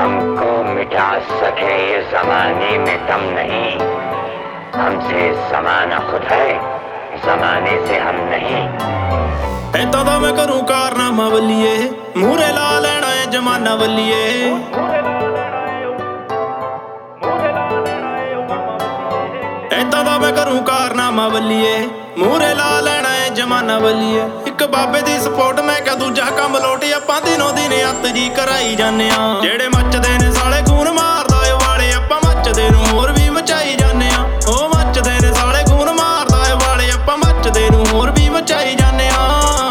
हमको मिटा सके ये जमाने में दम नहीं, हमसे जमाना खुद है, जमाने से हम नहीं। ऐदा दा मैं करूं कारनामा वल्लिए, मूहरे ला लेना है जमाना वल्लिए। ऐदा दा मैं करूं कारनामा वल्लिए, मूहरे ला लेना है जमाना वल्लिए। एक बाबे दी सपोर्ट मैं क्या दूजा कम लोट, आपां दिनों दिन अत जी कराई जाने आ। जेड़े मचदे ने साले खून मारदा ए वाले, आपां मचदे नूं होर भी मचाई जाने आ। ओ मचदे ने साले खून मारदा ए वाले, आपां मचदे नूं होर भी मचाई जाने आ।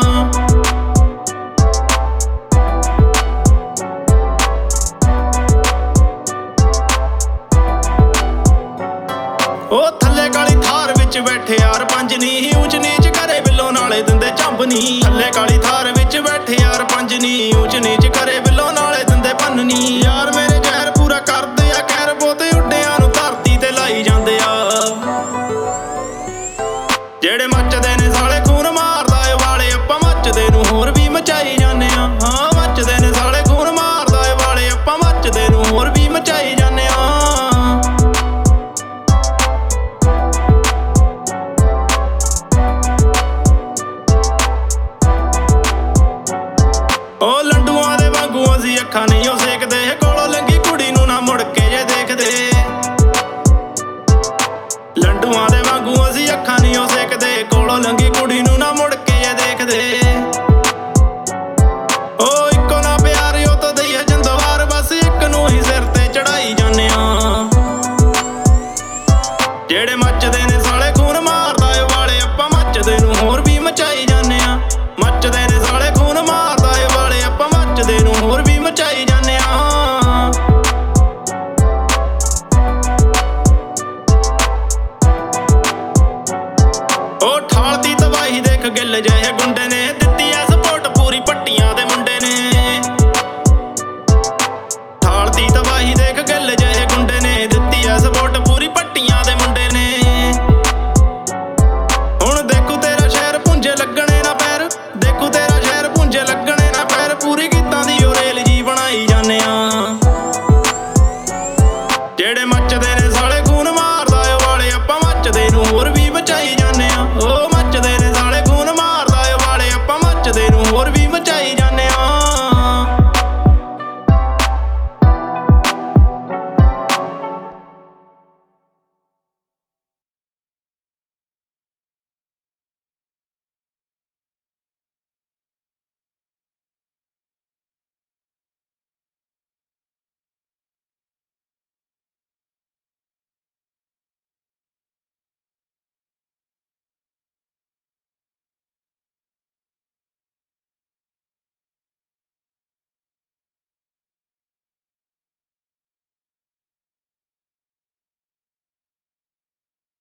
ओ थल्ले काली थार विच बैठे यार पंज नी, ऊंच नीच करे बिल्लो नाले दिंदे झंबनी। थल्ले काली थार विच बैठे यार पंज नी, ऊंच नीच करे बिल्लो नाले दिंदे भन्ननी। यार मेरे जहर पूरा करदे आ खैर, बोते उड्डियां नूं धरती ते लाई जांदे आ। जेड़े मचदे ने साले खून मारदा ए वाले, आपां मचदे नूं होर भी मचाई जाने आ। हाँ मचदे ने साले खून मारदा ए वाले, आपां मचदे नूं होर भी मचाई जाने आ। ओ लंडूआं दे वांगू असीं अखां नहीं ओ सेकदे, कोलों लंघी कुड़ी नूं ना मुड़ के